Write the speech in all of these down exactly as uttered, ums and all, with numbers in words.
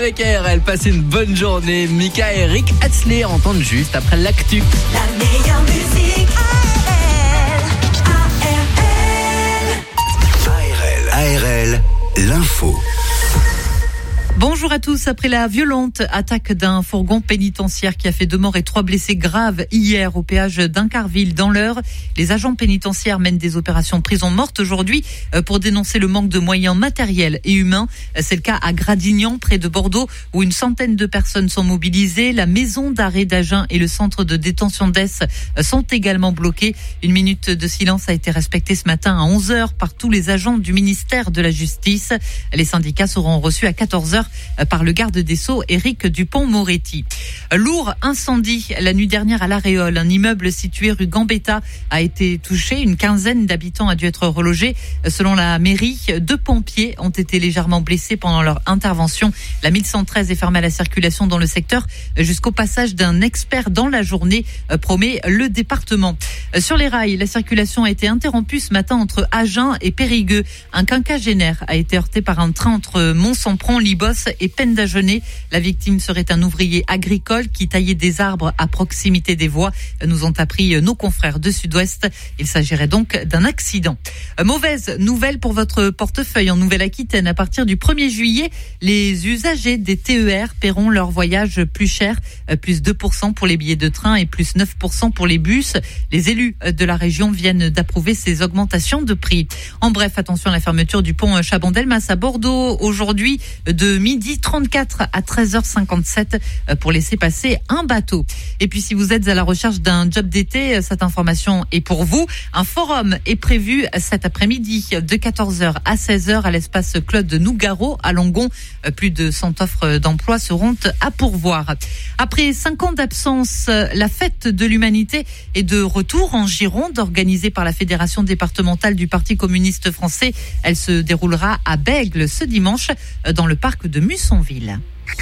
avec A R L. Passez une bonne journée. Mika et Rick Astley entendent juste après l'actu. La meilleure musique. A R L. A R L, l'info. Bonjour à tous. Après la violente attaque d'un fourgon pénitentiaire qui a fait deux morts et trois blessés graves hier au péage d'Incarville dans l'Eure, les agents pénitentiaires mènent des opérations prison morte aujourd'hui pour dénoncer le manque de moyens matériels et humains. C'est le cas à Gradignan, près de Bordeaux, où une centaine de personnes sont mobilisées. La maison d'arrêt d'Agen et le centre de détention d'Ess sont également bloqués. Une minute de silence a été respectée ce matin à onze heures par tous les agents du ministère de la Justice. Les syndicats seront reçus à quatorze heures par le garde des Sceaux, Éric Dupond-Moretti. Lourd incendie la nuit dernière à La Réole. Un immeuble situé rue Gambetta a été touché. Une quinzaine d'habitants a dû être relogés. Selon la mairie, deux pompiers ont été légèrement blessés pendant leur intervention. La mille cent treize est fermée à la circulation dans le secteur jusqu'au passage d'un expert dans la journée, promet le département. Sur les rails, la circulation a été interrompue ce matin entre Agen et Périgueux. Un quinquagénaire a été heurté par un train entre Mont-Sampron, Libos et Pendagenet. La victime serait un ouvrier agricole qui taillait des arbres à proximité des voies, nous ont appris nos confrères de Sud-Ouest. Il s'agirait donc d'un accident. Mauvaise nouvelle pour votre portefeuille en Nouvelle-Aquitaine. À partir du premier juillet, les usagers des T E R paieront leur voyage plus cher, plus deux pour cent pour les billets de train et plus neuf pour cent pour les bus. Les élus de la région viennent d'approuver ces augmentations de prix. En bref, attention à la fermeture du pont Chabandelmas à Bordeaux aujourd'hui de midi trente-quatre à treize heures cinquante-sept pour laisser passer un bateau. Et puis si vous êtes à la recherche d'un job d'été, cette information est pour vous. Un forum est prévu cet après-midi de quatorze heures à seize heures à l'espace Claude Nougaro à Langon. Plus de cent offres d'emploi seront à pourvoir. Après cinq ans d'absence, la fête de l'humanité est de retour en Gironde, organisée par la Fédération départementale du Parti communiste français. Elle se déroulera à Bègles ce dimanche dans le parc de Mussonville.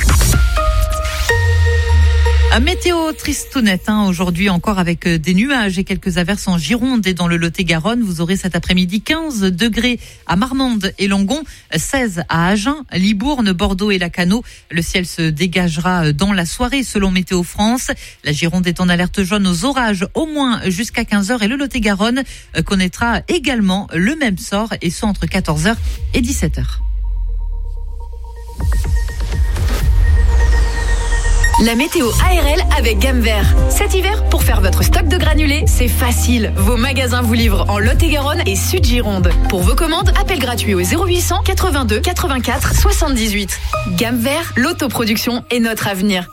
Un météo tristounette, hein, aujourd'hui encore avec des nuages et quelques averses en Gironde et dans le Lot-et-Garonne. Vous aurez cet après-midi quinze degrés à Marmande et Langon, seize à Agen, Libourne, Bordeaux et Lacanau. Le ciel se dégagera dans la soirée selon Météo France. La Gironde est en alerte jaune aux orages au moins jusqu'à quinze heures et le Lot-et-Garonne connaîtra également le même sort et ce entre quatorze heures et dix-sept heures. La météo A R L avec Gamme Vert. Cet hiver, pour faire votre stock de granulés, c'est facile. Vos magasins vous livrent en Lot-et-Garonne et Sud-Gironde. Pour vos commandes, appel gratuit au zéro huit cents quatre-vingt-deux quatre-vingt-quatre soixante-dix-huit. Gamme Vert, l'autoproduction est notre avenir.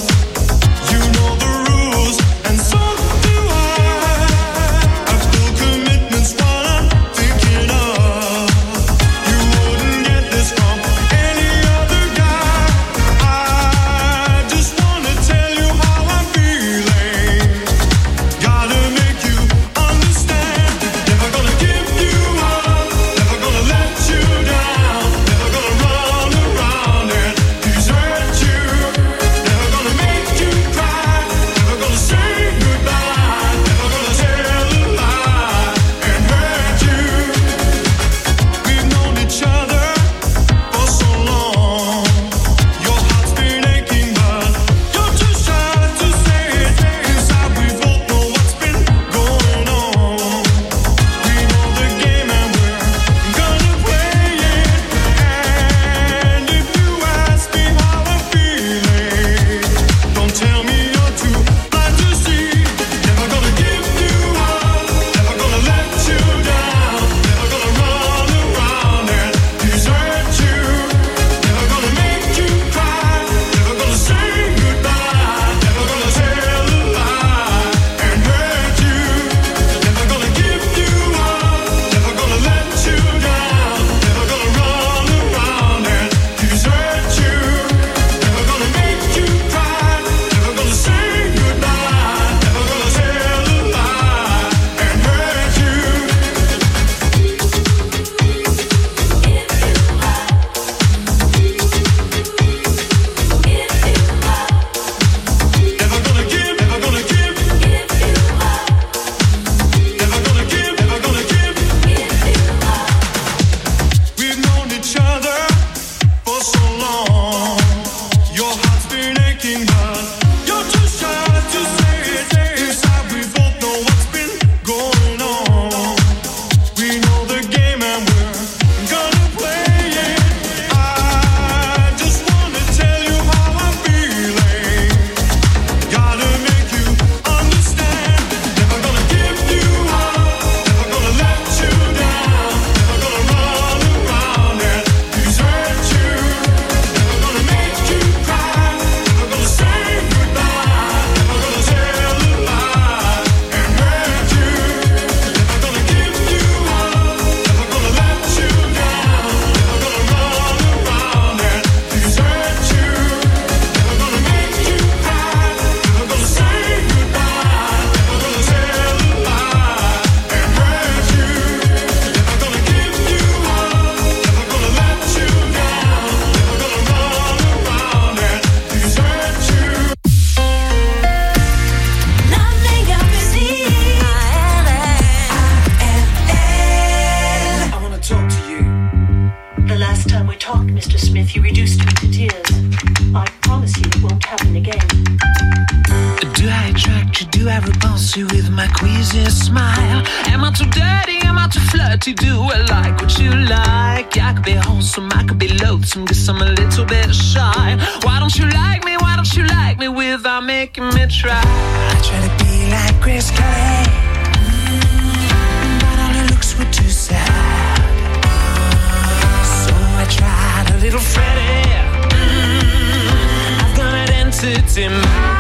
You know the rules, and so do I. I've spoken what you do, I like what you like. I could be wholesome, I could be loathsome, guess I'm a little bit shy. Why don't you like me, why don't you like me without making me try? I try to be like Grace Kelly, mm, but all her looks were too sad. So I tried a little Freddie, mm, I've got an entity mind.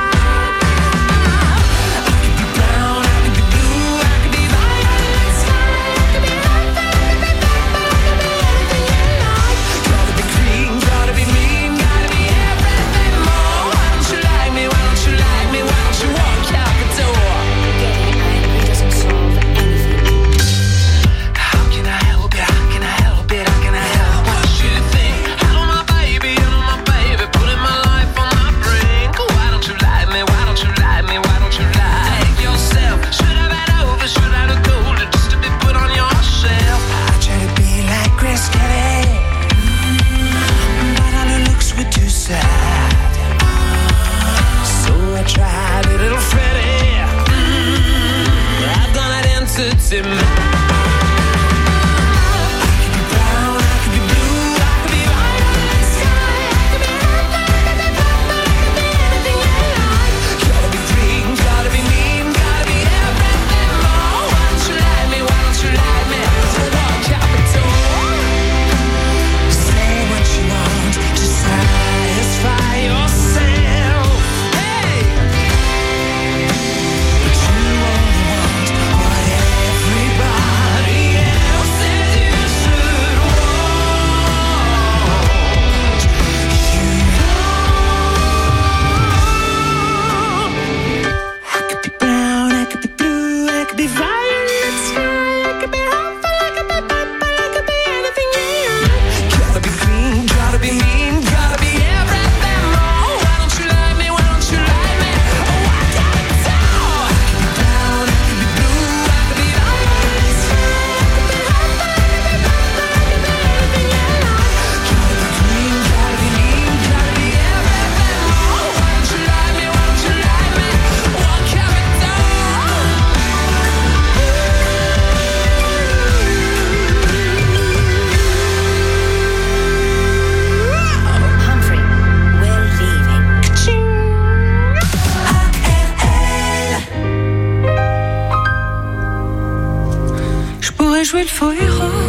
Jouer le faux héros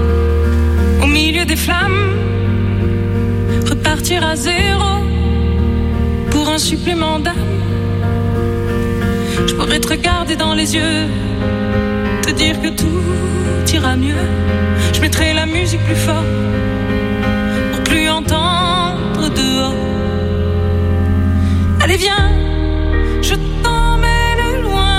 au milieu des flammes, repartir à zéro pour un supplément d'âme. Je pourrais te regarder dans les yeux, te dire que tout ira mieux. Je mettrai la musique plus fort pour plus entendre dehors. Allez viens, je t'emmène loin.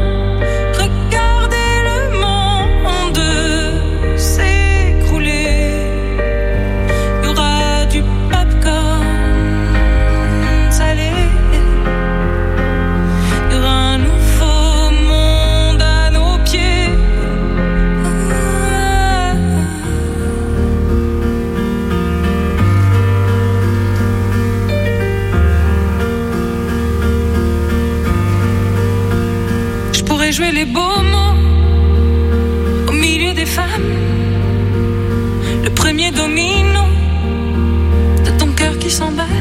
Jouer les beaux mots au milieu des femmes, le premier domino de ton cœur qui s'emballe.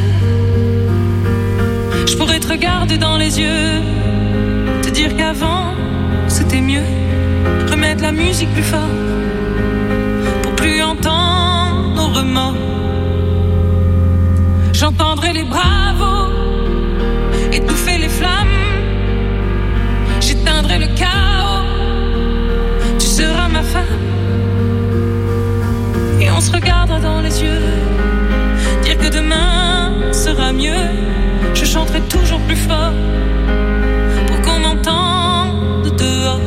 Je pourrais te regarder dans les yeux, te dire qu'avant c'était mieux, remettre la musique plus fort pour plus entendre nos remords. J'entendrai les bravos étouffer les flammes. J'éteindrai le chaos, tu seras ma femme. Et on se regardera dans les yeux, dire que demain sera mieux. Je chanterai toujours plus fort pour qu'on m'entende dehors.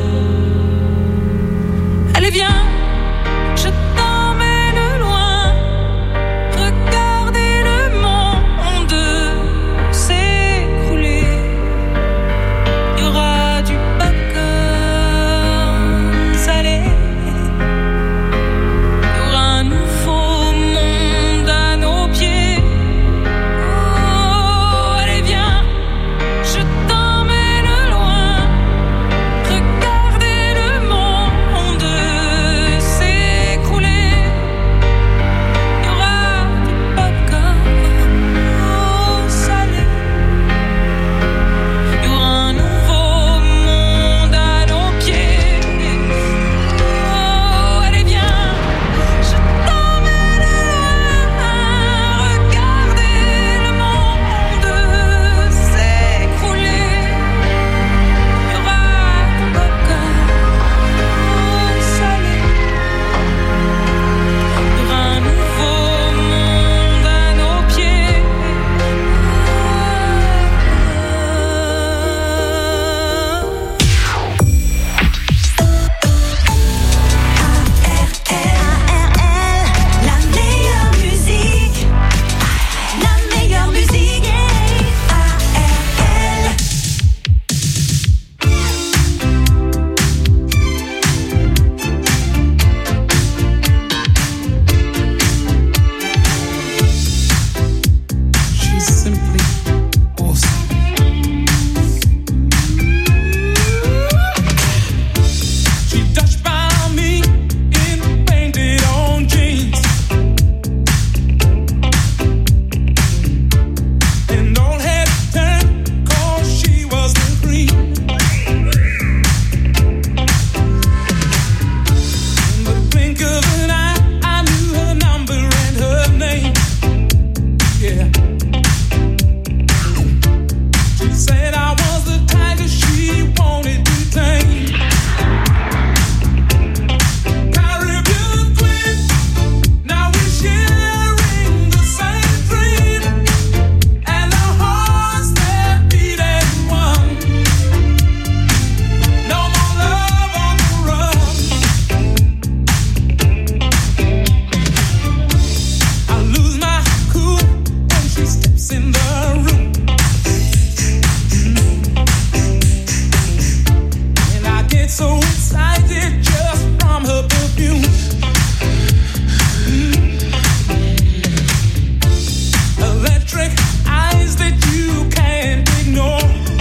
Allez viens, je t'emmène loin. Regardez le monde s'écrouler. Il y aura du popcorn salé. Il y aura un nouveau monde à nos pieds. Oh, allez viens, je eyes that you can't ignore.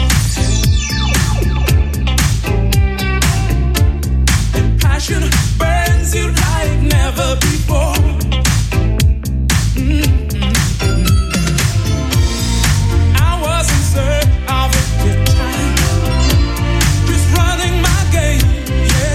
Passion burns you like never before. Mm-hmm. I wasn't certain of it this time, just running my game, yeah.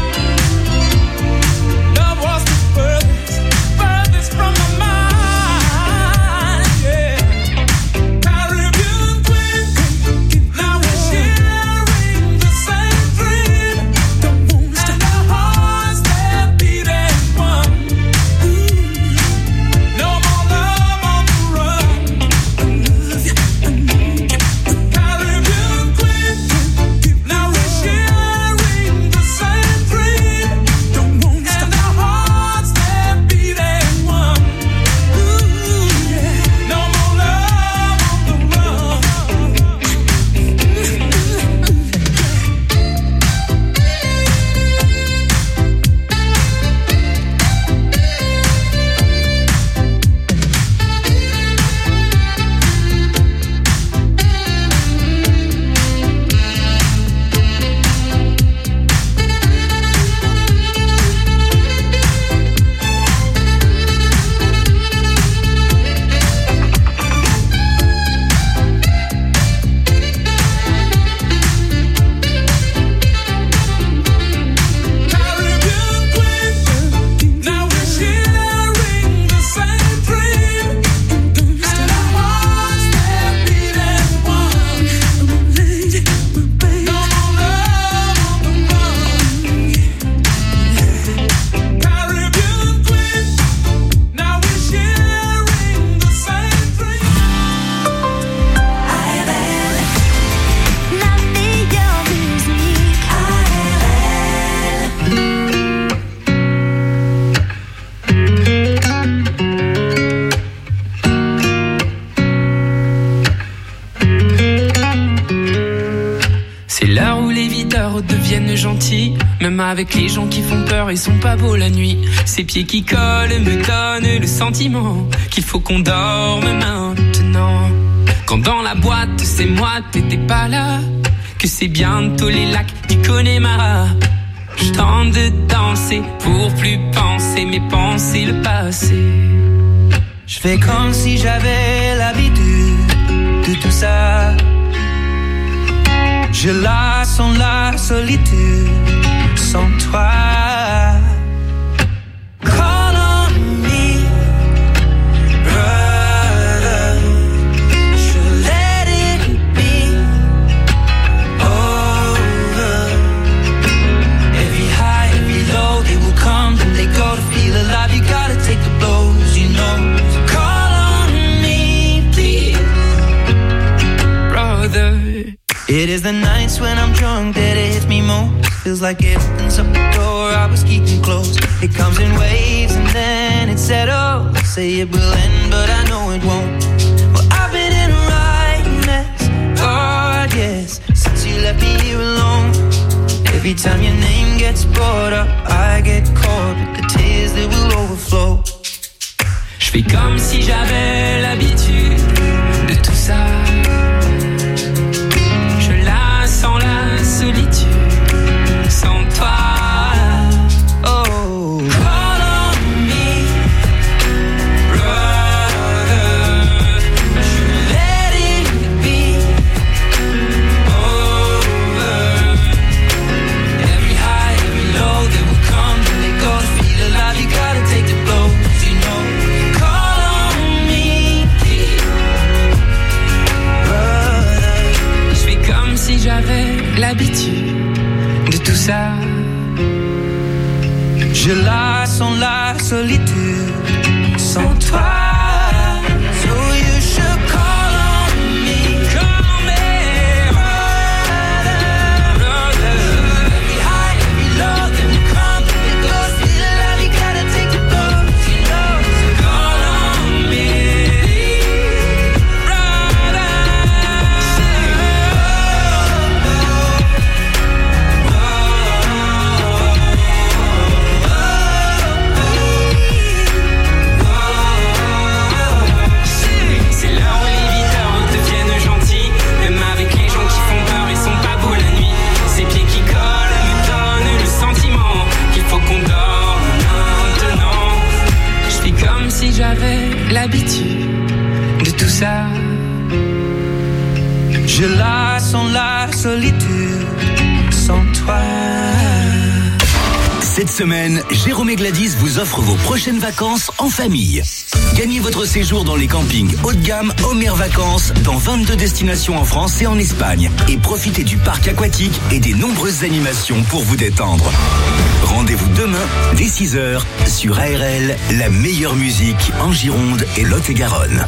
Love was the furthest, furthest from my mind, yeah. Caribbean queen, now we're sharing the same dream. Don't want to and our hearts that beat as one. Ooh. No more love on the run. I love you, I need you. Caribbean queen, now we're sharing the same dream. Don't want to and our hearts that beat as one. Ooh, yeah. No more love on the run. Caribbean queen, now we're sharing the same dream. And our hearts that beat as one. Lady, my baby. No more love on the run. Caribbean queen, now we're sharing the same dream. La meilleure musique. A R L. C'est l'heure où les videurs deviennent gentils. Même avec les gens qui font peur, ils sont pas beaux la nuit. Ces pieds qui collent me donnent le sentiment qu'il faut qu'on dorme maintenant. Quand dans la boîte, c'est moi, t'étais pas là. Que c'est bientôt les lacs du Connemara. Je tente de danser pour plus penser, mais penser le passé. Je fais comme si j'avais l'habitude de tout ça. Je la sens la solitude sans toi. Call on me, brother. Je let it be over. Every high, every low, they will come, then they go. To feel alive, you gotta take the blows, you know. So call on me, please, Brother, it is the nights when I'm drunk that it hits me most. Feels like it opens up the door I was keeping closed. It comes in waves and then it settles. Say it will end, but I know it won't. Well, I've been in a right mess, God, yes, since you left me here alone. Every time your name gets brought up, I get caught with the tears that will overflow. je fais comme si j'avais l'habitude de tout ça. Je la sens la solitude sans toi. Oh, Call on me, brother. je let it be Over. every high, every low, they will come, then they go. To feel alive, you gotta take the blows, you know. Call on me, please, brother. Je fais comme si j'avais l'habitude de tout ça. Je la sens la solitude sans toi. So you should call on me, Call on me, brother. every high, every low, then we come, then we go. Feel alive, you gotta take the blows, you know. So Call on me, brother. oh, oh, oh, oh, oh. tout ça. Je la sens la solitude sans toi. Cette semaine, Jérôme et Gladys vous offrent vos prochaines vacances en famille. Gagnez votre séjour dans les campings haut de gamme Homer Vacances dans vingt-deux destinations en France et en Espagne. Et profitez du parc aquatique et des nombreuses animations pour vous détendre. Rendez-vous demain dès six heures sur A R L, la meilleure musique en Gironde et Lot-et-Garonne.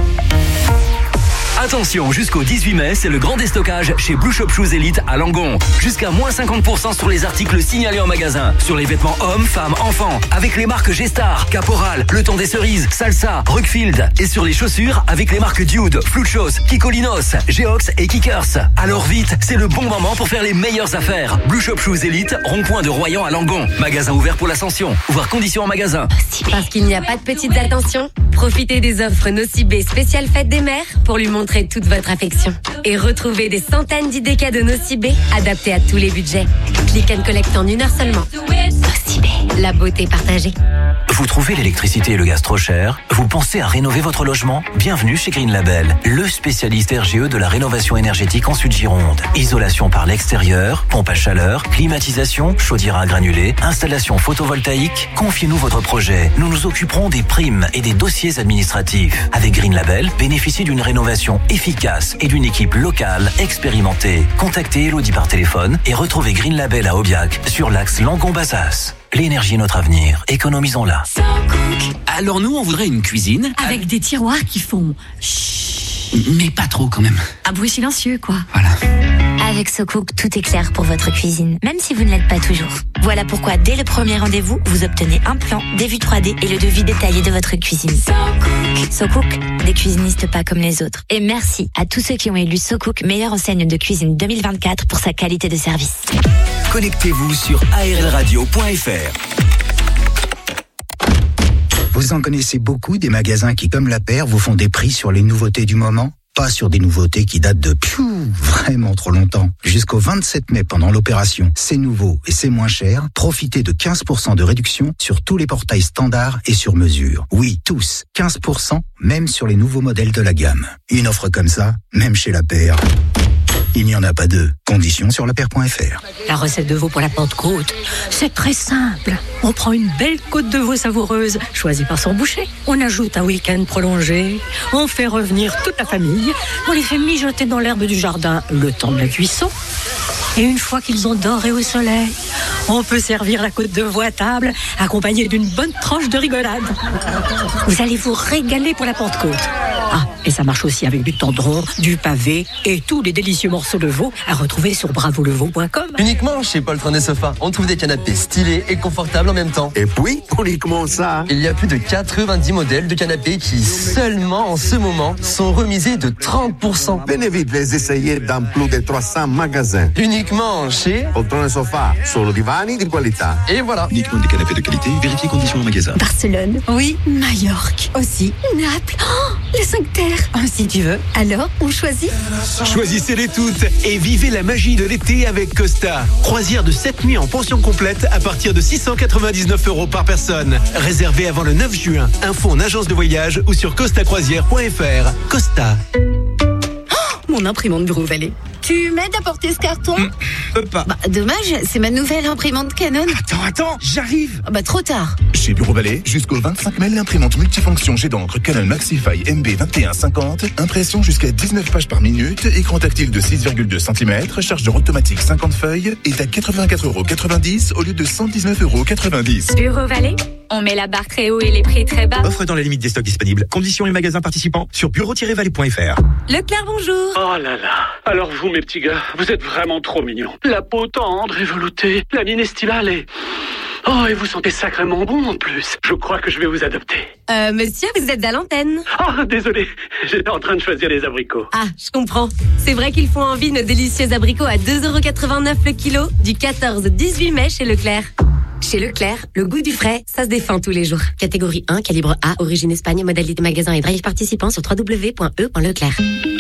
Attention, jusqu'au dix-huit mai, c'est le grand déstockage chez Blue Shop Shoes Elite à Langon. Jusqu'à moins cinquante pour cent sur les articles signalés en magasin. Sur les vêtements hommes, femmes, enfants. Avec les marques G-Star, Caporal, Le Temps des Cerises, Salsa, Rockfield. Et sur les chaussures, avec les marques Dude, Fluchos, Kikolinos, Geox et Kickers. Alors vite, c'est le bon moment pour faire les meilleures affaires. Blue Shop Shoes Elite, rond-point de Royan à Langon. Magasin ouvert pour l'Ascension. Voir conditions en magasin. Parce qu'il n'y a pas de petites attentions, profitez des offres Nocibé spéciale fête des mères pour lui montrer toute votre affection. Et retrouvez des centaines d'idées cadeaux Nocibé adaptés à tous les budgets. Click and collect en une heure seulement. Nocibé, la beauté partagée. Vous trouvez l'électricité et le gaz trop cher? Vous pensez à rénover votre logement? Bienvenue chez Green Label, le spécialiste R G E de la rénovation énergétique en Sud-Gironde. Isolation par l'extérieur, pompe à chaleur, climatisation, chaudière à granulés, installation photovoltaïque. Confiez-nous votre projet. Nous nous occuperons des primes et des dossiers administratifs. Avec Green Label, bénéficiez d'une rénovation efficace et d'une équipe locale expérimentée. Contactez Elodie par téléphone et retrouvez Green Label à Aubiac sur l'axe Langon-Bazas. L'énergie est notre avenir, économisons-la. Alors nous, on voudrait une cuisine avec des tiroirs qui font chut, mais pas trop quand même. Un bruit silencieux, quoi. Voilà. Avec SoCook, tout est clair pour votre cuisine, même si vous ne l'êtes pas toujours. Voilà pourquoi, dès le premier rendez-vous, vous obtenez un plan, des vues trois D et le devis détaillé de votre cuisine. SoCook. SoCook, des cuisinistes pas comme les autres. Et merci à tous ceux qui ont élu SoCook meilleure enseigne de cuisine deux mille vingt-quatre pour sa qualité de service. Connectez-vous sur A R L radio point F R. Vous en connaissez beaucoup des magasins qui, comme la paire, vous font des prix sur les nouveautés du moment? Pas sur des nouveautés qui datent de piou, vraiment trop longtemps. Jusqu'au vingt-sept mai, pendant l'opération C'est nouveau et c'est moins cher, profitez de quinze pour cent de réduction sur tous les portails standards et sur mesure. Oui, tous, quinze pour cent, même sur les nouveaux modèles de la gamme. Une offre comme ça, même chez la paire, il n'y en a pas deux. Conditions sur la paire point F R. La recette de veau pour la Pentecôte, c'est très simple. On prend une belle côte de veau savoureuse, choisie par son boucher. On ajoute un week-end prolongé. On fait revenir toute la famille. On les fait mijoter dans l'herbe du jardin le temps de la cuisson. Et une fois qu'ils ont doré au soleil, on peut servir la côte de veau à table, accompagnée d'une bonne tranche de rigolade. Vous allez vous régaler pour la Pentecôte. Ah, et ça marche aussi avec du tendron, du pavé et tous les délicieux morceaux de veau à retrouver sur bravo le veau point com. Uniquement chez Paul Trône et Sofa, on trouve des canapés stylés et confortables en même temps. Et puis, uniquement ça. Il y a plus de quatre-vingt-dix modèles de canapés qui, seulement en ce moment, sont remisés de trente pour cent. Venez vite les essayer dans plus de trois cents magasins. Uniquement chez Paul Trône et Sofa, solo divani di qualità. Et voilà. Uniquement des canapés de qualité, vérifiez conditions en magasin. Barcelone. Oui. Majorque. Aussi. Naples. Oh, les cinq terres. Oh, si tu veux. Alors, on choisit? Choisissez-les toutes et vivez la magie de l'été avec Costa. Croisière de sept nuits en pension complète à partir de six cent quatre-vingt-dix-neuf euros par personne. Réservé avant le neuf juin. Info en agence de voyage ou sur costa croisière point F R. Costa. Oh, mon imprimante Bureau Vallée. Tu m'aides à porter ce carton? Mmh, peux pas. Bah, dommage, c'est ma nouvelle imprimante Canon. Attends, attends, j'arrive. Bah, trop tard. Chez Bureau Vallée, jusqu'au vingt-cinq mai, l'imprimante multifonction jet d'encre Canon Maxify M B vingt et un cinquante, impression jusqu'à dix-neuf pages par minute, écran tactile de six virgule deux centimètres, chargeur automatique cinquante feuilles, est à quatre-vingt-quatre euros quatre-vingt-dix au lieu de cent dix-neuf euros quatre-vingt-dix. Bureau Vallée, on met la barre très haut et les prix très bas. Offre dans la limite des stocks disponibles. Conditions et magasins participants sur bureau tiret vallée point F R. Leclerc, bonjour. Oh là là. Alors vous, mes petits gars, vous êtes vraiment trop mignons. La peau tendre et veloutée, la mine estivale et... Oh, et vous sentez sacrément bon en plus. Je crois que je vais vous adopter. Euh, monsieur, vous êtes à l'antenne. Oh, désolé, j'étais en train de choisir les abricots. Ah, je comprends. C'est vrai qu'ils font envie nos délicieux abricots à deux euros quatre-vingt-neuf le kilo, du quatorze au dix-huit mai chez Leclerc. Chez Leclerc, le goût du frais, ça se défend tous les jours. Catégorie un, calibre A, origine Espagne, modalité magasin et drive participant sur w w w point e point leclerc.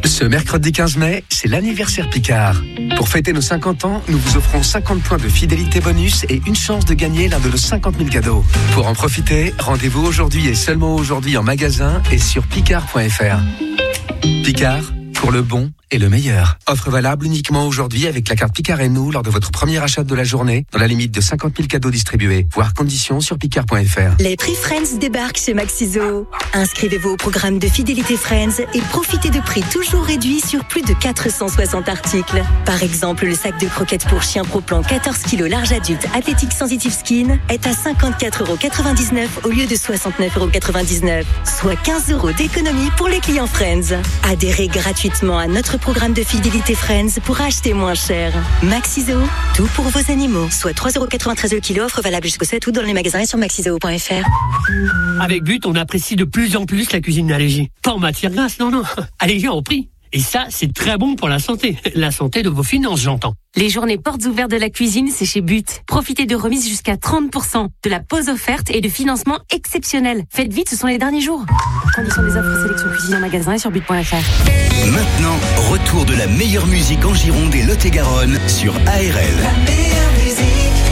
Ce mercredi quinze mai, c'est l'anniversaire Picard. Pour fêter nos cinquante ans, nous vous offrons cinquante points de fidélité bonus et une chance de gagner l'un de nos cinquante mille cadeaux. Pour en profiter, rendez-vous aujourd'hui et seulement aujourd'hui en magasin et sur picard point f r. Picard, pour le bon et le meilleur. Offre valable uniquement aujourd'hui avec la carte Picard et nous lors de votre premier achat de la journée, dans la limite de cinquante mille cadeaux distribués. Voir conditions sur picard point f r. Les prix Friends débarquent chez Maxiso. Inscrivez-vous au programme de fidélité Friends et profitez de prix toujours réduits sur plus de quatre cent soixante articles. Par exemple, le sac de croquettes pour chien Pro Plan quatorze kilos large adulte Athletic Sensitive Skin est à cinquante-quatre euros quatre-vingt-dix-neuf au lieu de soixante-neuf euros quatre-vingt-dix-neuf, soit quinze euros d'économie pour les clients Friends. Adhérez gratuitement à notre programme de fidélité Friends pour acheter moins cher. Maxiso, tout pour vos animaux. Soit trois euros quatre-vingt-treize le kilo, offre valable jusqu'au sept août dans les magasins et sur maxiso point f r. Avec But, on apprécie de plus en plus la cuisine d'Alégi. Pas en matière grasse, non, non. Alégi en prix. Et ça, c'est très bon pour la santé. La santé de vos finances, j'entends. Les journées portes ouvertes de la cuisine, c'est chez But. Profitez de remises jusqu'à trente pour cent, de la pause offerte et de financement exceptionnel. Faites vite, ce sont les derniers jours. Conditions des offres sélection cuisine en magasin et sur but point f r. Maintenant, retour de la meilleure musique en Gironde et Lot-et-Garonne sur A R L. La meilleure musique.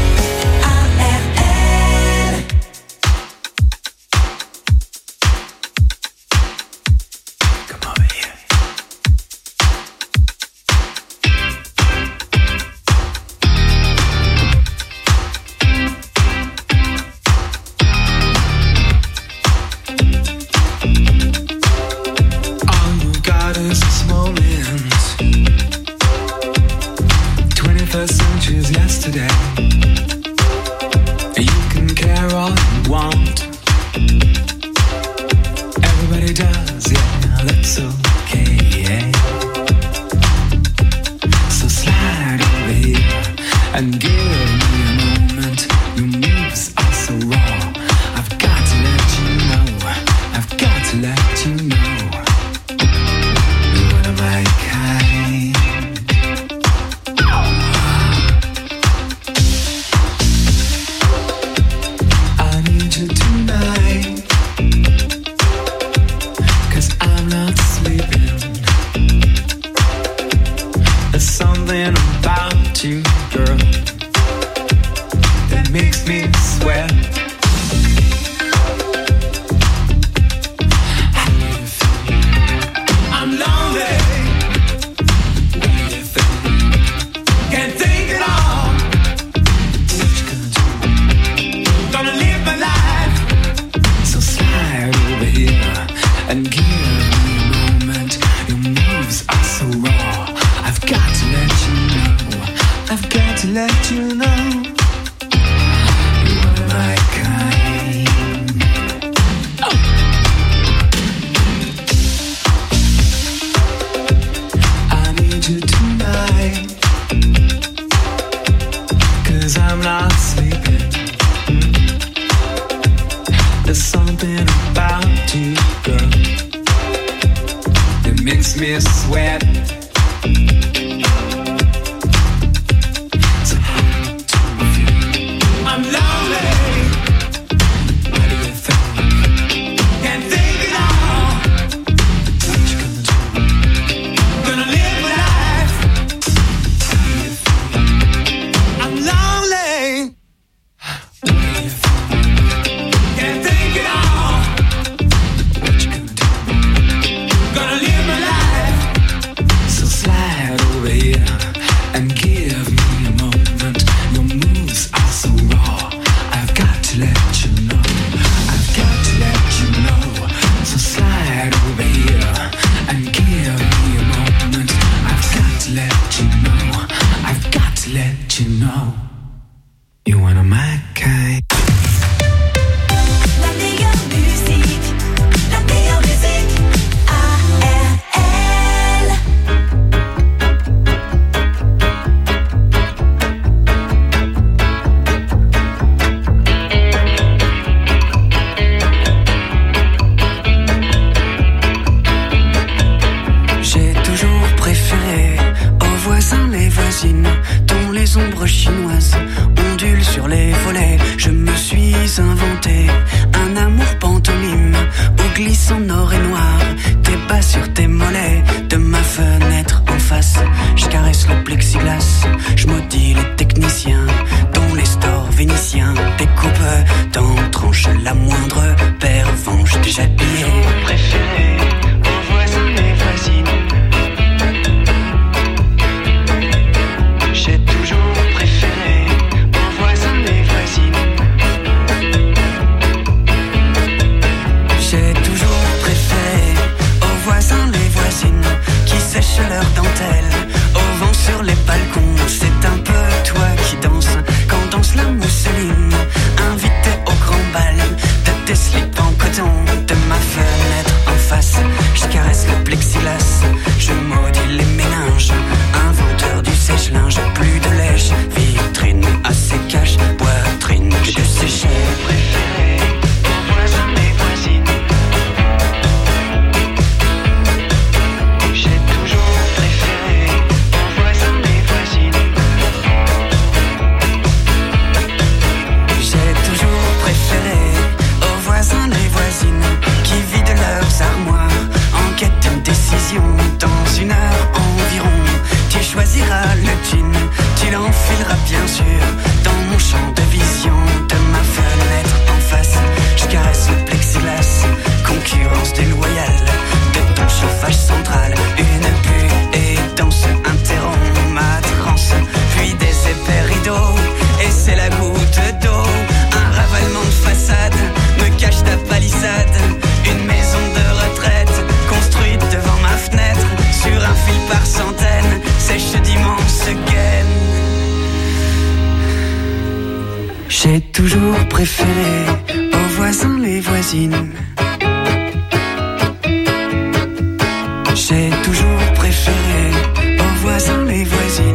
Yesterday, you can care all you want. Everybody does, yeah, that's okay. Yeah. So slide over here and give me a moment. Your moves are so raw. I've got to let you know. I've got to let you know. You're one of my kind. Something about you, girl, that makes me sweat. I'm lonely. What do you think? Can't take it all. What you gonna do? Gonna live my life. So slide over here and give me a moment. Your moves are so raw. I've got to let you know. I've got to let you know. You're my kind. Oh. I need you tonight. 'Cause I'm not sleeping. There's something about you, girl, that makes me sweat. I'm lonely. What do you think? Can't think it all. What you gonna do? Gonna live my life. What do you think? I'm lonely. What do you think? Can't think it all. What you gonna do? Gonna live my life. So slide over here and give me a moment. Your moves are so raw. I've got to let you know. I've got to let you know. So slide over here and give me a moment. I've got to let you know. I've got to let you know. You're one of my kind. La meilleure musique. La meilleure musique. A R L. J'ai toujours préféré aux voisins les voisines dont les ombres chinoises ondulent sur les volets. Je me suis inventé un amour pantomime où glissant or et noir tes bas sur tes mollets. De ma place. Je maudis les techniciens, dont les stores vénitiens. Découpe dans tranche la moindre pervenche déjà pillée. Préféré aux voisins et voisines. J'ai toujours préféré aux voisins et voisines. J'ai toujours préféré aux voisins les voisines qui sèchent leurs dentelles au vent sur les balcons. C'est un peu toi qui danse quand danse la mousseline. Invité au grand bal de tes slips en coton. De ma fenêtre en face, je caresse le plexiglas. Je maudis les méninges, inventeur du sèche-linge. Plus de lèche, vitrine assez cache, poitrine que de sécher. Préféré aux voisins et voisines. J'ai toujours préféré aux voisins et voisines. J'ai toujours préféré aux voisins et voisines qui vident leurs armoires en quête d'une décision. Dans une heure environ, tu choisiras le jean, tu l'enfileras bien sûr dans mon champ de vision. De ma fenêtre en face, je caresse le plexiglas. Concurrence déloyale de ton chauffage central. Une buée et danse interrompt ma transe. Puis des épais rideaux, et c'est la goutte d'eau. Un ravalement de façade me cache ta palissade. Une maison de retraite construite devant ma fenêtre. Sur un fil par centaines, sèche d'immenses gaines. J'ai toujours préféré aux voisins les voisines. J'ai toujours préféré aux voisins les voisines.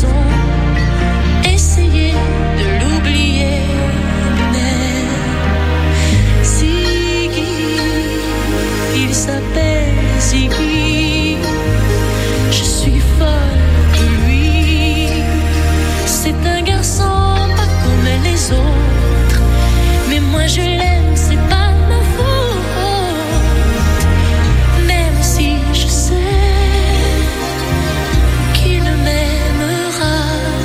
raison. Essayer de l'oublier, mais Ziggy, il s'appelle Ziggy. Je suis folle de lui. C'est un garçon pas comme les autres, mais moi je l'aime, c'est pas ma faute. Même si je sais qu'il ne m'aimera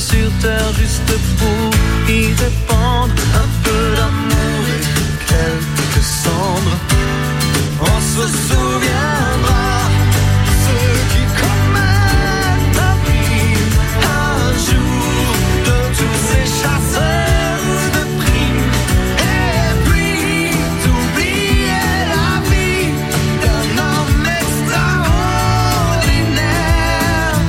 sur terre juste pour y répandre un peu d'amour et quelques cendres. On se souviendra ceux qui commettent un crime un jour de tous ces chasseurs de primes. Et puis d'oublier la vie d'un homme extraordinaire.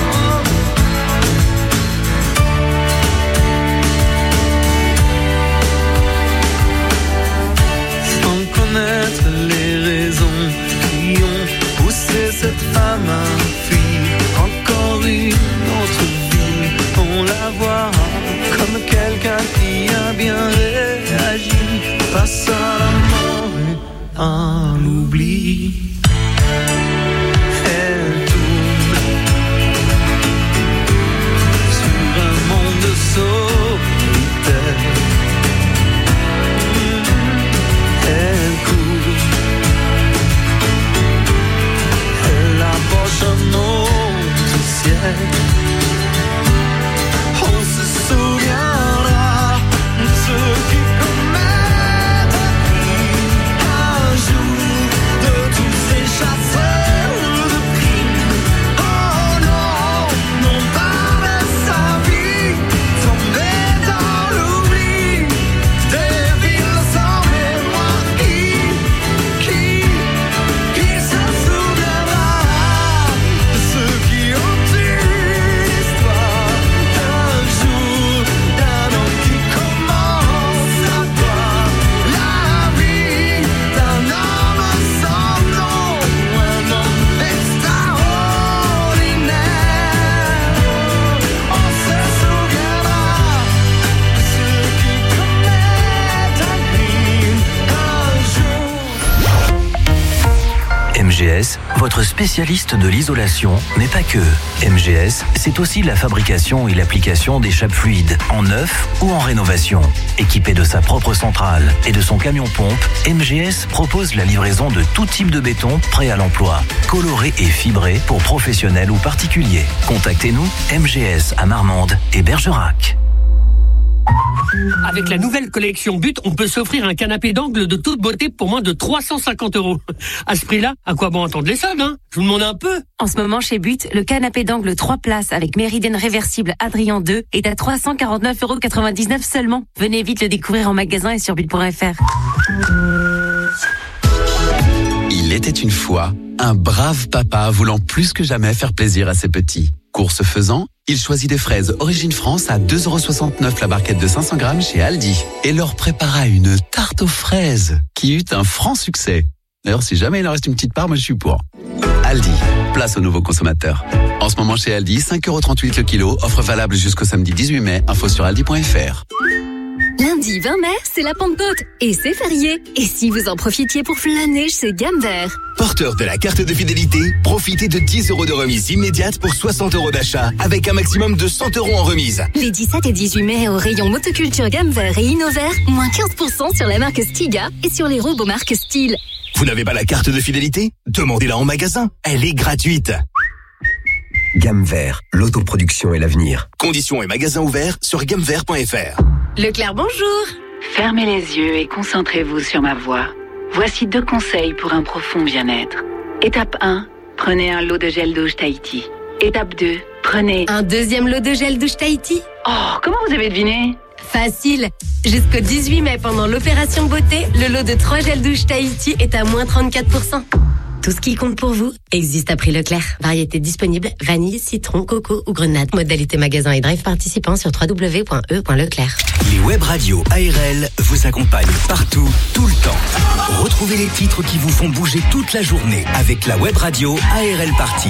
Sans connaître les raisons qui ont poussé cette femme à fuir encore une autre ville. On la voit comme quelqu'un qui a bien réagi face à la mort et à l'oubli. Elle tourne sur un monde solitaire. Elle court, elle approche un autre ciel. On se souviendra de ceux qui commettent un crime un jour, de tous ces chasseurs de primes. Oh non, non pas de sa vie, tombée dans l'oubli, des villes sans mémoire. Qui, qui, qui se souviendra de ceux qui ont tué l'histoire d'un jour, d'un homme qui commence à boire la vie d'un homme sans nom, un homme extraordinaire. On se souviendra de ceux qui commettent un crime un jour. M G S, votre spécialiste de l'isolation, mais pas que. M G S, c'est aussi la fabrication et l'application d'échappes fluides, en neuf ou en rénovation. Équipé de sa propre centrale et de son camion-pompe, M G S propose la livraison de tout type de béton prêt à l'emploi, coloré et fibré pour professionnels ou particuliers. Contactez-nous, M G S à Marmande et Bergerac. Avec la nouvelle collection But, on peut s'offrir un canapé d'angle de toute beauté pour moins de trois cent cinquante euros. À ce prix-là, à quoi bon attendre les soldes, hein? Je vous demande un peu. En ce moment, chez But, le canapé d'angle trois places avec méridienne réversible Adrien deux est à trois cent quarante-neuf euros quatre-vingt-dix-neuf seulement. Venez vite le découvrir en magasin et sur but point f r. Il était une fois un brave papa voulant plus que jamais faire plaisir à ses petits. Course faisant, il choisit des fraises Origine France à deux euros soixante-neuf la barquette de cinq cents grammes chez Aldi et leur prépara une tarte aux fraises qui eut un franc succès. D'ailleurs, si jamais il en reste une petite part, moi je suis pour. Aldi, place aux nouveaux consommateurs. En ce moment chez Aldi, cinq euros trente-huit le kilo, offre valable jusqu'au samedi dix-huit mai, info sur aldi point f r. Lundi vingt mai, c'est la Pentecôte et c'est férié. Et si vous en profitiez pour flâner chez Gamme Vert? Porteur de la carte de fidélité, profitez de dix euros de remise immédiate pour soixante euros d'achat, avec un maximum de cent euros en remise. Les dix-sept et dix-huit mai, au rayon motoculture Gamme Vert et Innovert, moins quinze pour cent sur la marque Stiga et sur les robots marque Style. Vous n'avez pas la carte de fidélité? Demandez-la en magasin, elle est gratuite. Gamme Vert, l'autoproduction et l'avenir. Conditions et magasins ouverts sur gamme vert point f r. Leclerc, bonjour. Fermez les yeux et concentrez-vous sur ma voix. Voici deux conseils pour un profond bien-être. Étape un, prenez un lot de gel douche Tahiti. Étape deux, prenez... Un deuxième lot de gel douche Tahiti? Oh, comment vous avez deviné? Facile. Jusqu'au dix-huit mai, pendant l'opération beauté, le lot de trois gels douche Tahiti est à moins trente-quatre pour cent. Tout ce qui compte pour vous existe à prix Leclerc. Variété disponible, vanille, citron, coco ou grenade. Modalité magasin et drive participant sur w w w point e point leclerc. Les web radios A R L vous accompagnent partout, tout le temps. Retrouvez les titres qui vous font bouger toute la journée avec la web radio A R L Party.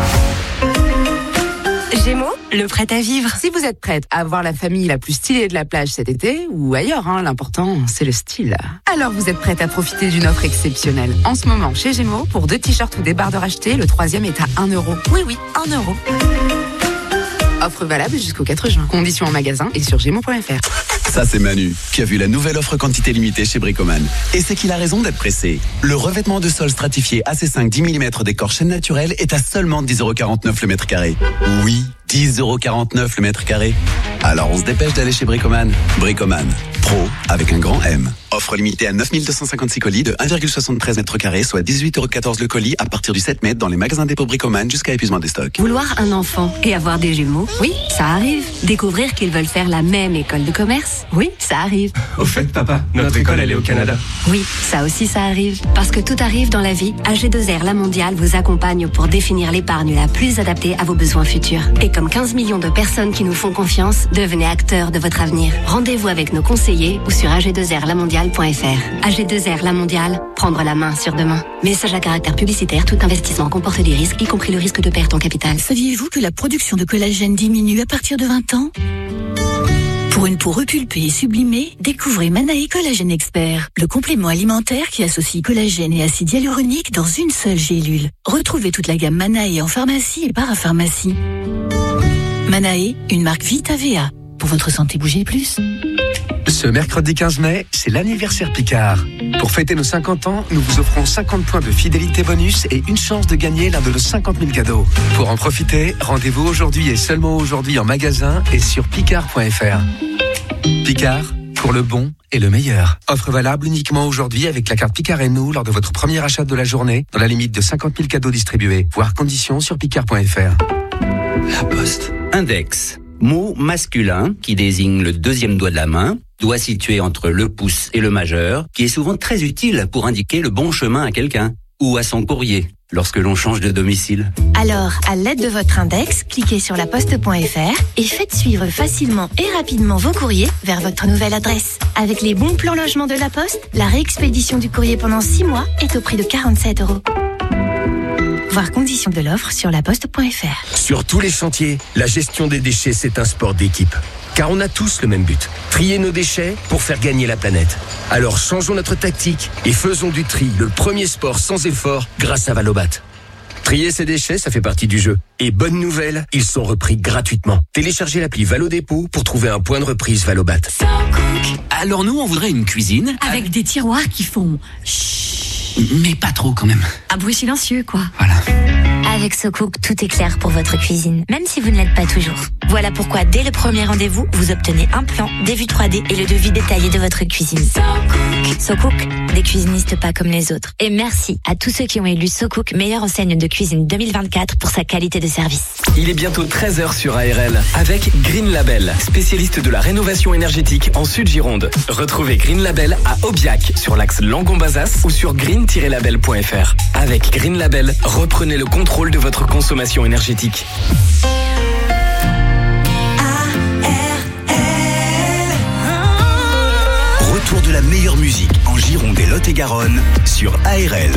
Gémeaux, le prêt à vivre. Si vous êtes prête à avoir la famille la plus stylée de la plage cet été, ou ailleurs, hein, l'important, c'est le style. Alors vous êtes prête à profiter d'une offre exceptionnelle. En ce moment, chez Gémeaux, pour deux t-shirts ou des barres de racheter, le troisième est à un euro. Oui, oui, un euro. Offre valable jusqu'au quatre juin. Conditions en magasin et sur gémeaux point f r. Ça, c'est Manu, qui a vu la nouvelle offre quantité limitée chez Bricoman. Et c'est qu'il a raison d'être pressé. Le revêtement de sol stratifié A C cinq dix millimètres décor chaîne naturelle est à seulement dix euros quarante-neuf le mètre carré. Oui, dix euros quarante-neuf le mètre carré. Alors on se dépêche d'aller chez Bricoman. Bricoman, pro avec un grand M. Offre limitée à neuf mille deux cent cinquante-six colis de un virgule soixante-treize mètres carrés, soit dix-huit euros quatorze le colis à partir du sept mètres dans les magasins dépôt Bricoman jusqu'à épuisement des stocks. Vouloir un enfant et avoir des jumeaux, oui, ça arrive. Découvrir qu'ils veulent faire la même école de commerce, oui, ça arrive. Au fait, papa, notre école, elle est au Canada. Oui, ça aussi, ça arrive. Parce que tout arrive dans la vie, A G deux R La Mondiale vous accompagne pour définir l'épargne la plus adaptée à vos besoins futurs. Et comme quinze millions de personnes qui nous font confiance, devenez acteurs de votre avenir. Rendez-vous avec nos conseillers ou sur a g deux r la mondiale point f r. A G deux R La Mondiale, prendre la main sur demain. Message à caractère publicitaire, tout investissement comporte des risques, y compris le risque de perte en capital. Saviez-vous que la production de collagène diminue à partir de vingt ans ? Pour une peau repulpée et sublimée, découvrez Manae Collagène Expert, le complément alimentaire qui associe collagène et acide hyaluronique dans une seule gélule. Retrouvez toute la gamme Manae en pharmacie et parapharmacie. Manae, une marque Vita V A. Pour votre santé, bougez plus. Ce mercredi quinze mai, c'est l'anniversaire Picard. Pour fêter nos cinquante ans, nous vous offrons cinquante points de fidélité bonus et une chance de gagner l'un de nos cinquante mille cadeaux. Pour en profiter, rendez-vous aujourd'hui et seulement aujourd'hui en magasin et sur picard point f r. Picard, pour le bon et le meilleur. Offre valable uniquement aujourd'hui avec la carte Picard et nous lors de votre premier achat de la journée, dans la limite de cinquante mille cadeaux distribués. Voir conditions sur picard point f r. La Poste. Index. Mot masculin qui désigne le deuxième doigt de la main, doigt situé entre le pouce et le majeur, qui est souvent très utile pour indiquer le bon chemin à quelqu'un ou à son courrier lorsque l'on change de domicile. Alors, à l'aide de votre index, cliquez sur laposte point f r et faites suivre facilement et rapidement vos courriers vers votre nouvelle adresse. Avec les bons plans logement de la Poste, la réexpédition du courrier pendant six mois est au prix de quarante-sept euros. Voir conditions de l'offre sur laposte point f r. Sur tous les chantiers, la gestion des déchets, c'est un sport d'équipe. Car on a tous le même but, trier nos déchets pour faire gagner la planète. Alors changeons notre tactique et faisons du tri le premier sport sans effort grâce à Valobat. Trier ses déchets, ça fait partie du jeu. Et bonne nouvelle, ils sont repris gratuitement. Téléchargez l'appli Valodépôt pour trouver un point de reprise Valobat. Alors nous, on voudrait une cuisine Avec des tiroirs qui font... mais pas trop quand même. Un bruit silencieux, quoi. Avec SoCook, tout est clair pour votre cuisine, même si vous ne l'êtes pas toujours. Voilà pourquoi, dès le premier rendez-vous, vous obtenez un plan, des vues trois D et le devis détaillé de votre cuisine. SoCook. SoCook, des cuisinistes pas comme les autres. Et merci à tous ceux qui ont élu SoCook meilleure enseigne de cuisine deux mille vingt-quatre pour sa qualité de service. Il est bientôt treize heures sur A R L avec Green Label, spécialiste de la rénovation énergétique en Sud-Gironde. Retrouvez Green Label à Aubiac, sur l'axe Langon-Bazas ou sur green tiret label point f r. Avec Green Label, reprenez le contrôle de votre consommation énergétique. Retour de la meilleure musique en Gironde et Lot-et-Garonne sur A R L.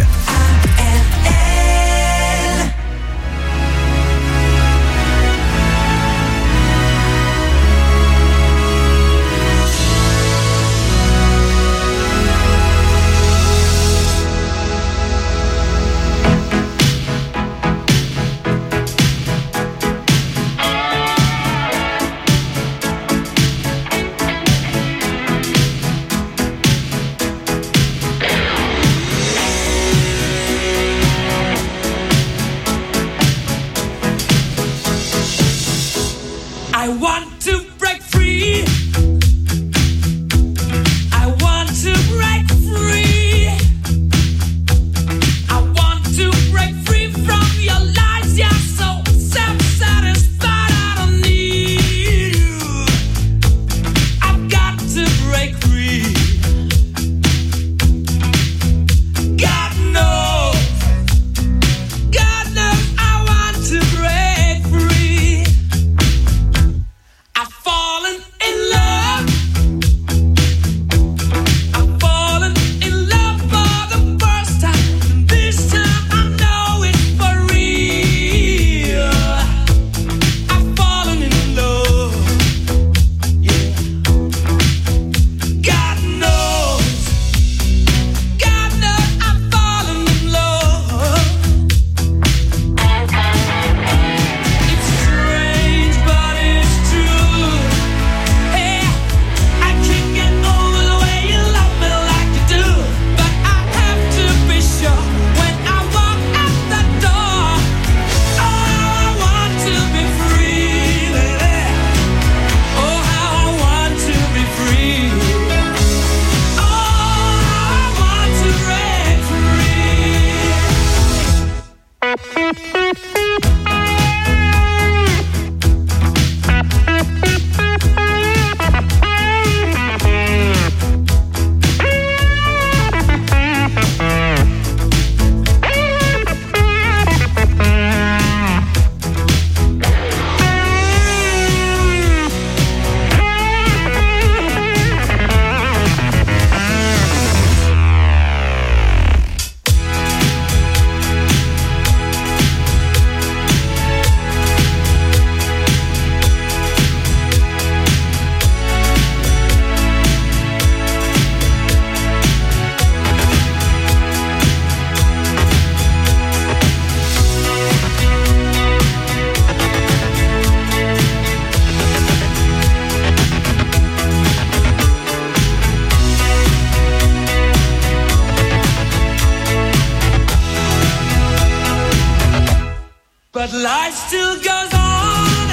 life goes on.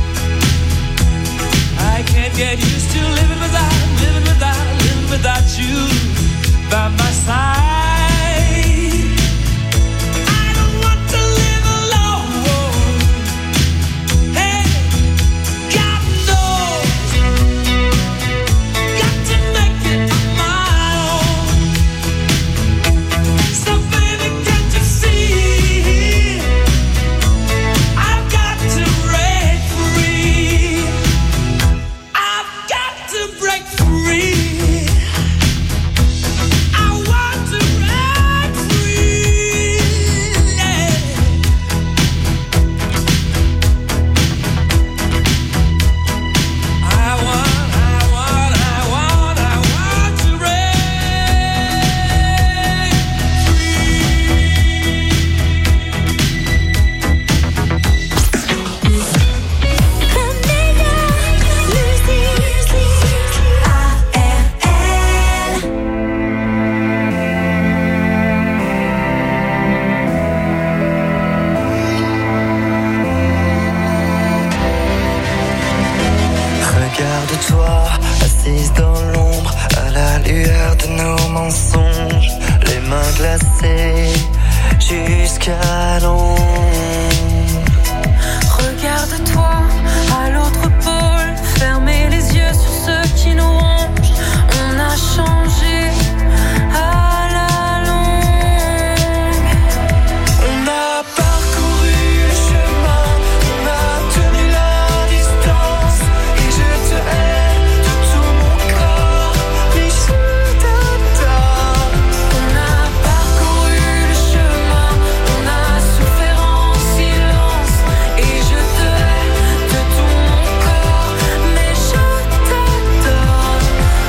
I can't get used to living without, living without, living without you by my side. Regarde-toi, assise dans l'ombre, à la lueur de nos mensonges, les mains glacées jusqu'à l'ombre. Regarde-toi, à l'autre pôle, fermez les yeux sur ceux qui nous rongent. On a changé à la longue. On a parcouru le chemin, on a tenu la distance, et je te hais de tout mon corps, mais je t'adore. On a parcouru le chemin, on a souffert en silence, et je te hais de tout mon corps, mais je t'adore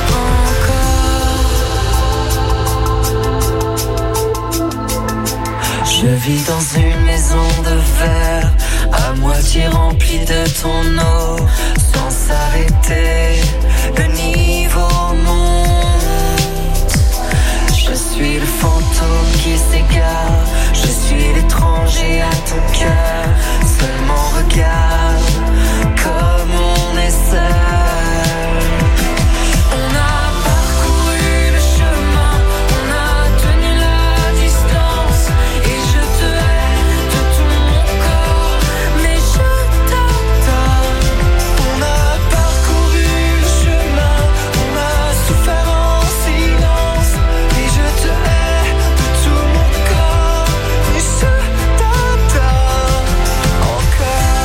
encore. Je vis dans une maison de verre, à moitié remplie de ton eau, sans s'arrêter, le niveau monte. Je suis le fantôme qui s'égare, je suis l'étranger à ton cœur. Seulement regarde comme on est seul. On a parcouru le chemin, on a tenu la distance, et je te hais de tout mon corps, mais je t'adore. On a parcouru le chemin, on a souffert en silence, et je te hais de tout mon corps, mais je t'adore encore.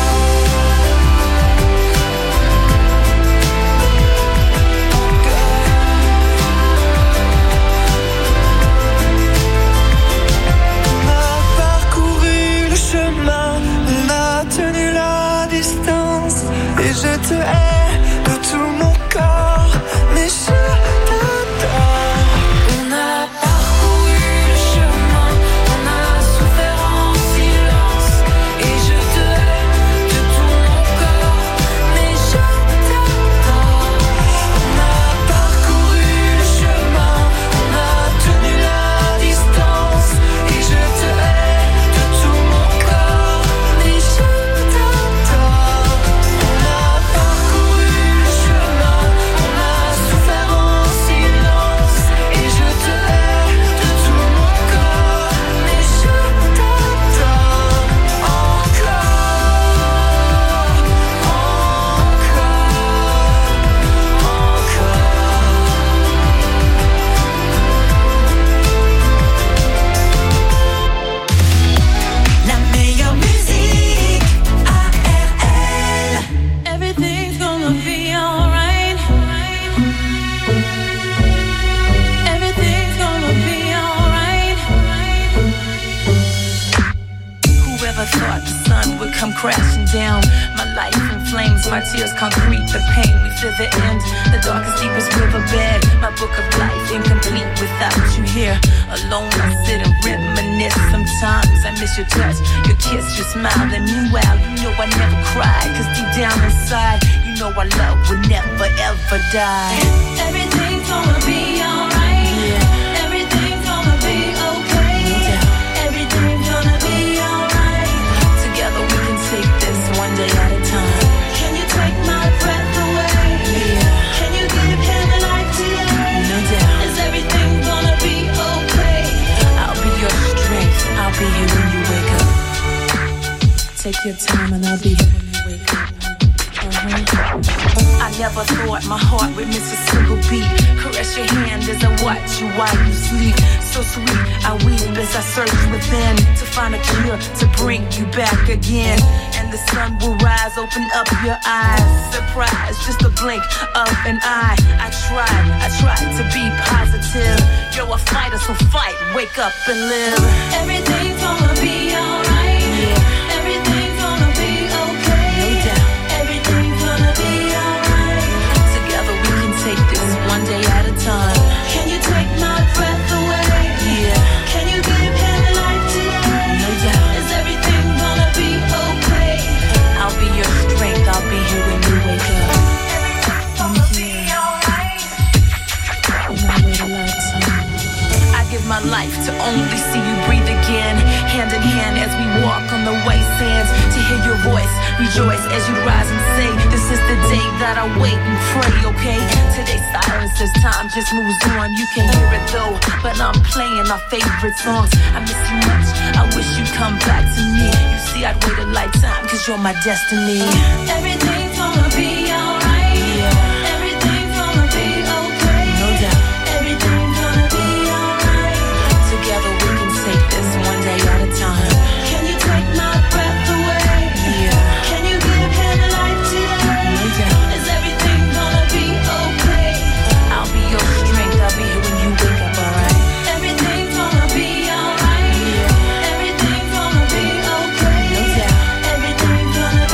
On a parcouru le chemin, on a tenu la distance, et je te hais de tout mon corps, mais je t'adore. On a parcouru le chemin, on a souffert en silence, et je te hais de tout mon corps, mais je t'adore. On a parcouru le chemin, on a tenu la distance, et je te hais de tout mon corps, mais je t'adore. On a parcouru le chemin, on a souffert en silence, et je te hais de tout mon corps, mais je t'adore encore, La meilleure musique, A R L. Everything's gonna be alright. Everything's gonna be alright. Whoever thought the sun would come crashing down? My life in flames, my tears concrete, the pain, we feel the end. The darkest, deepest riverbed, my book of life incomplete without you here. Alone I sit and reminisce. Sometimes I miss your touch, your kiss, your smile. And meanwhile, you know I never cry, cause deep down inside, you know our love will never ever die. Everything's gonna be alright. Everything's gonna be okay. Everything's gonna be alright. Together we can take this time and I'll be here when you wake up. Uh-huh. I never thought my heart would miss a single beat. Caress your hand as I watch you while you sleep. So sweet, I weep as I search within to find a cure to bring you back again. And the sun will rise, open up your eyes. Surprise, just a blink of an eye. I tried, I tried to be positive. You're a fighter, so fight, wake up and live. Everything's gonna be alright. Yeah. Everything's gonna be okay. No doubt. Everything's gonna be alright. Together we can take this one day at a time. Can you take my breath away? Yeah. Can you give him life today? No doubt. Is everything gonna be okay? I'll be your strength. I'll be here when you wake up. Everything's gonna be alright. And I wait a lifetime. I give my life to only see you breathe again. Hand in hand as we walk on the white sands. To hear your voice, rejoice as you rise and say, this is the day that I wait and pray, okay? Today's silence as time just moves on. You can hear it though, but I'm playing our favorite songs. I miss you much, I wish you'd come back to me. You see, I'd wait a lifetime, cause you're my destiny. Everything